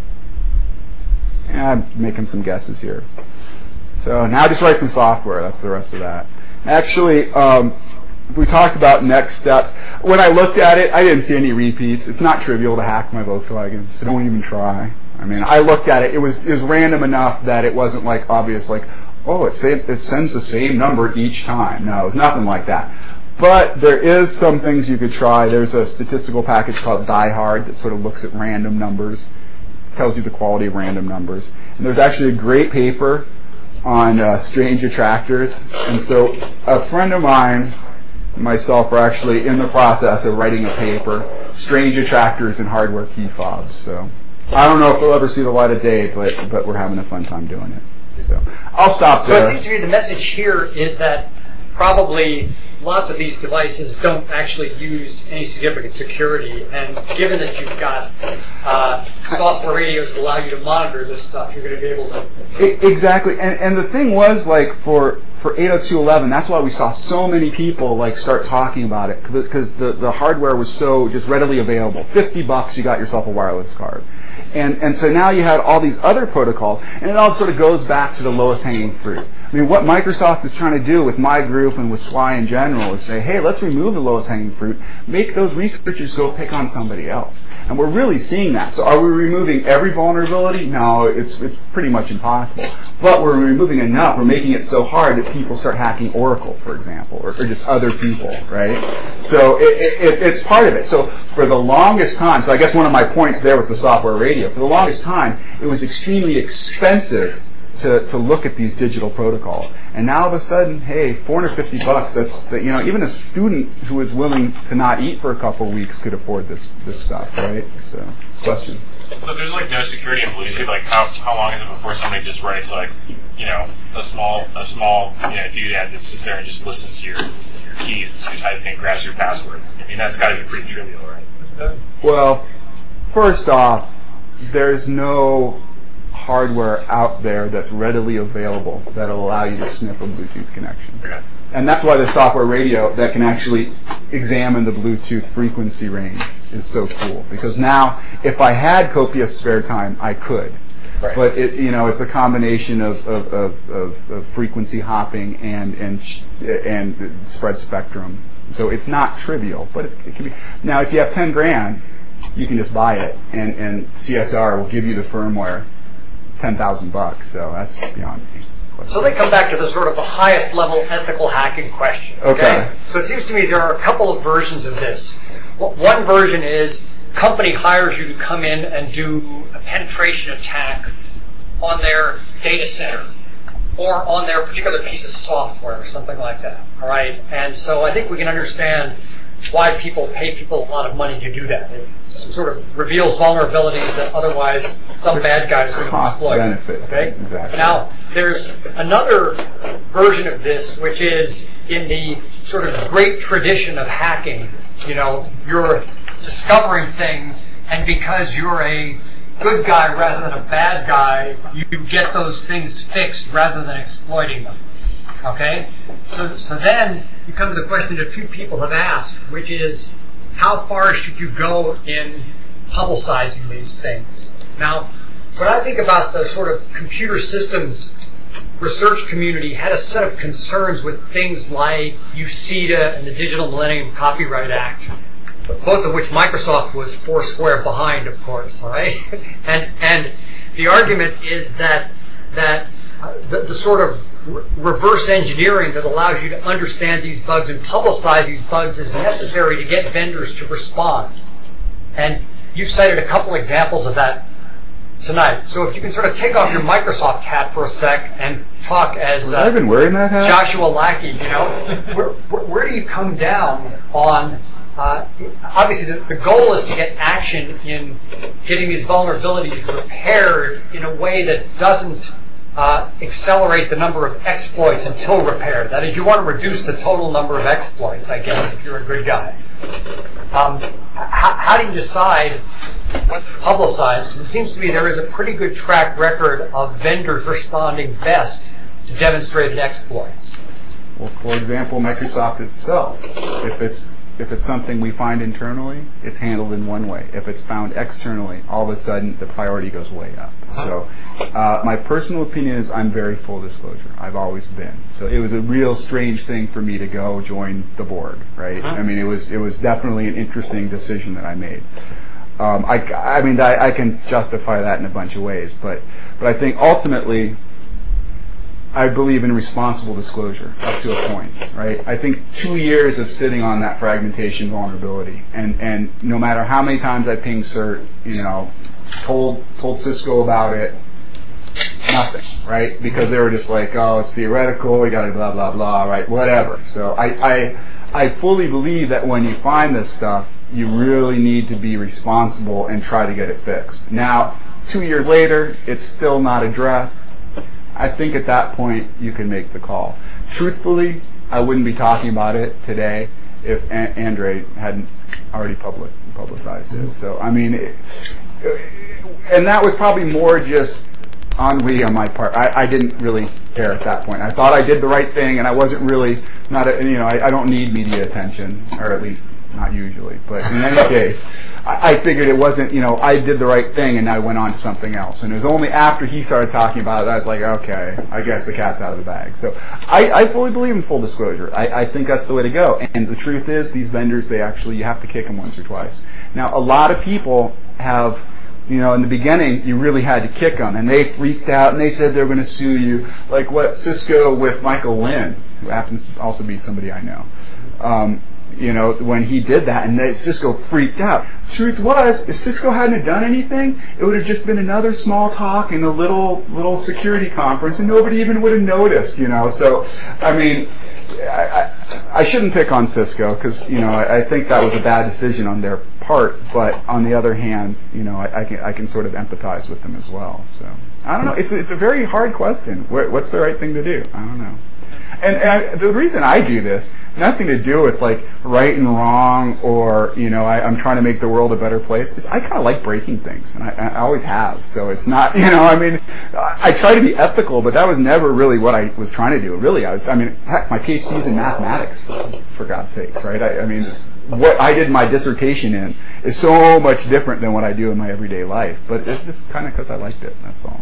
And I'm making some guesses here. So now just write some software, that's the rest of that. Actually, um, we talked about next steps. When I looked at it, I didn't see any repeats. It's not trivial to hack my Volkswagen, so don't even try. I mean, I looked at it. It was, it was random enough that it wasn't like obvious, like, oh, it, say, it sends the same number each time. No, it's nothing like that. But there is some things you could try. There's a statistical package called DieHard that sort of looks at random numbers, tells you the quality of random numbers. And there's actually a great paper on uh, strange attractors. And so a friend of mine, myself, are actually in the process of writing a paper, Strange Attractors and Hardware Key Fobs. So I don't know if they'll ever see the light of day, but but we're having a fun time doing it. So I'll stop there. So it seems to me the message here is that probably lots of these devices don't actually use any significant security, and given that you've got uh, software radios that allow you to monitor this stuff, you're going to be able to... I- exactly, and, and the thing was, like, for, for eight oh two dot eleven, that's why we saw so many people, like, start talking about it, because the, the hardware was so just readily available. fifty bucks, you got yourself a wireless card. And and so now you had all these other protocols, and it all sort of goes back to the lowest hanging fruit. I mean, what Microsoft is trying to do with my group and with S W I in general is say, hey, let's remove the lowest hanging fruit, make those researchers go pick on somebody else. And we're really seeing that. So are we removing every vulnerability? No, it's it's pretty much impossible. But we're removing enough. We're making it so hard that people start hacking Oracle, for example, or, or just other people, right? So it, it, it's part of it. So for the longest time, so I guess one of my points there with the software radio, for the longest time, it was extremely expensive to, to look at these digital protocols. And now all of a sudden, hey, four hundred fifty bucks, that's, the, you know, even a student who is willing to not eat for a couple weeks could afford this, this stuff, right? So, question. So there's like no security in Bluetooth. Like how how long is it before somebody just writes like, you know, a small a small you know doodad that sits there and just listens to your your keys as you type in and grabs your password? I mean, that's got to be pretty trivial, right? Well, first off, there's no hardware out there that's readily available that'll allow you to sniff a Bluetooth connection. Okay. And that's why the software radio that can actually examine the Bluetooth frequency range is so cool. Because now, if I had copious spare time, I could. Right. But it, you know, it's a combination of, of, of, of, of frequency hopping and and sh- and spread spectrum. So it's not trivial, but it, it can be. Now, if you have ten grand, you can just buy it, and, and C S R will give you the firmware, ten thousand bucks. So that's beyond me. So they come back to the sort of the highest level ethical hacking question. Okay? Okay. So it seems to me there are a couple of versions of this. One version is company hires you to come in and do a penetration attack on their data center or on their particular piece of software or something like that. All right? And so I think we can understand why people pay people a lot of money to do that. It sort of reveals vulnerabilities that otherwise some bad guys would Cost exploit. benefit. Okay? Exactly. Now, there's another version of this, which is in the sort of great tradition of hacking. You know, you're discovering things, and because you're a good guy rather than a bad guy, you get those things fixed rather than exploiting them. Okay? So, so then you come to the question that a few people have asked, which is, how far should you go in publicizing these things? Now, when I think about the sort of computer systems research community had a set of concerns with things like U C I T A and the Digital Millennium Copyright Act, both of which Microsoft was foursquare behind, of course, all right? And and the argument is that that uh, the, the sort of re- reverse engineering that allows you to understand these bugs and publicize these bugs is necessary to get vendors to respond. And you've cited a couple examples of that tonight. So if you can sort of take off your Microsoft hat for a sec and talk as uh, I've been wearing that hat. Joshua Lackey, you know, where, where, where do you come down on, uh, obviously the, the goal is to get action in getting these vulnerabilities repaired in a way that doesn't uh, accelerate the number of exploits until repaired. That is, you want to reduce the total number of exploits, I guess, if you're a good guy. Um, how, how do you decide what to publicize? Because it seems to me there is a pretty good track record of vendors responding best to demonstrated exploits. Well, for example, Microsoft itself, if it's if it's something we find internally, it's handled in one way. If it's found externally, all of a sudden the priority goes way up. So uh, my personal opinion is I'm very full disclosure. I've always been. So it was a real strange thing for me to go join the board, right? I mean, it was it was definitely an interesting decision that I made. Um, I, I mean, I, I can justify that in a bunch of ways, but but I think ultimately I believe in responsible disclosure up to a point, right? I think two years of sitting on that fragmentation vulnerability, and, and no matter how many times I pinged CERT, you know, told told Cisco about it, nothing, right? Because they were just like, oh, it's theoretical, we got to blah blah blah, right? Whatever. So I, I I fully believe that when you find this stuff, you really need to be responsible and try to get it fixed. Now, two years later, it's still not addressed. I think at that point you can make the call. Truthfully, I wouldn't be talking about it today if a- Andre hadn't already public publicized it. So I mean, it, and that was probably more just ennui on my part. I, I didn't really care at that point. I thought I did the right thing, and I wasn't really not. A, you know, I, I don't need media attention, or at least not usually. But in any case, I, I figured it wasn't. You know, I did the right thing, and I went on to something else. And it was only after he started talking about it, I was like, okay, I guess the cat's out of the bag. So I, I fully believe in full disclosure. I, I think that's the way to go. And the truth is, these vendors, they actually, you have to kick them once or twice. Now, a lot of people have. You know, in the beginning, you really had to kick them, and they freaked out, and they said they were going to sue you, like what Cisco with Michael Lynn, who happens to also be somebody I know. Um, you know, when he did that, and they, Cisco freaked out. Truth was, if Cisco hadn't done anything, it would have just been another small talk in a little little security conference, and nobody even would have noticed. You know, so I mean, I, I, I shouldn't pick on Cisco because you know I, I think that was a bad decision on their part. But on the other hand, you know, I, I can I can sort of empathize with them as well. So I don't know. It's it's a very hard question. What, what's the right thing to do? I don't know. And, and I, the reason I do this, nothing to do with like right and wrong, or you know, I, I'm trying to make the world a better place. Is I kind of like breaking things, and I, I always have. So it's not, you know, I mean, I, I try to be ethical, but that was never really what I was trying to do. Really, I was. I mean, heck, my PhD is in mathematics, for God's sakes, right? I, I mean, what I did my dissertation in is so much different than what I do in my everyday life. But it's just kind of because I liked it. That's all.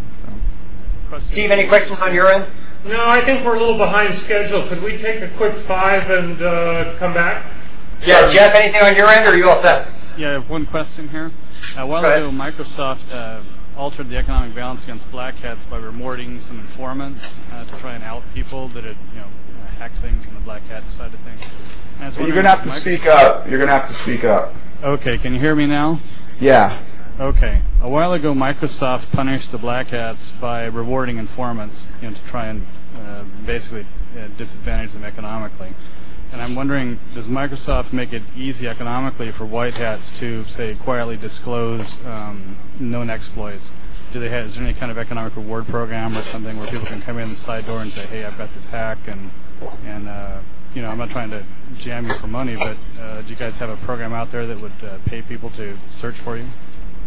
So. Steve, any questions on your end? No, I think we're a little behind schedule. Could we take a quick five and uh, come back? Yeah, Jeff, anything on your end, or are you all set? Yeah, I have one question here. A while Go ahead. ago, Microsoft uh, altered the economic balance against black hats by rewarding some informants uh, to try and out people that had, you know, uh, hack things on the black hat side of things. And I was You're wondering gonna have to if speak up. You're gonna have to speak up. Okay, can you hear me now? Yeah. Okay. A while ago, Microsoft punished the black hats by rewarding informants, you know, to try and uh, basically uh, disadvantage them economically. And I'm wondering, does Microsoft make it easy economically for white hats to, say, quietly disclose um, known exploits? Do they have, is there any kind of economic reward program or something where people can come in the side door and say, hey, I've got this hack, and, and uh, you know, I'm not trying to jam you for money, but uh, do you guys have a program out there that would uh, pay people to search for you?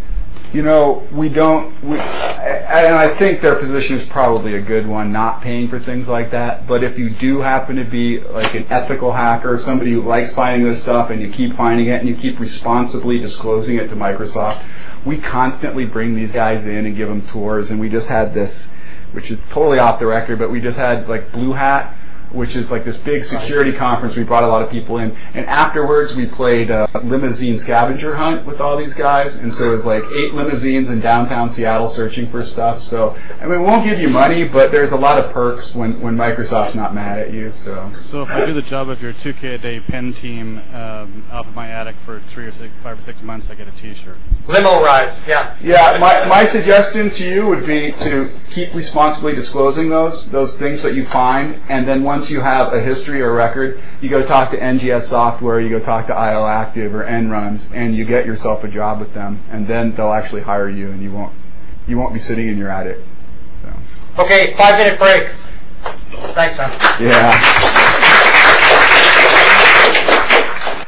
You know, we don't, we, and I think their position is probably a good one, not paying for things like that. But if you do happen to be like an ethical hacker, somebody who likes finding this stuff, and you keep finding it, and you keep responsibly disclosing it to Microsoft, we constantly bring these guys in and give them tours. And we just had this, which is totally off the record, but we just had like Blue Hat, which is like this big security conference. We brought a lot of people in, and afterwards we played a limousine scavenger hunt with all these guys, and so it was like eight limousines in downtown Seattle searching for stuff. So I mean, we won't give you money, but there's a lot of perks when, when Microsoft's not mad at you. So So if I do the job of your two K a day pen team um, off of my attic for three or six, five or six months, I get a T-shirt. Limo ride, yeah. yeah, my my suggestion to you would be to keep responsibly disclosing those those things that you find, and then once you have a history or record, you go talk to N G S Software, you go talk to I O Active or Nruns, and you get yourself a job with them, and then they'll actually hire you, and you won't you won't be sitting in your attic. So. Okay, five minute break. Thanks, Tom. Yeah.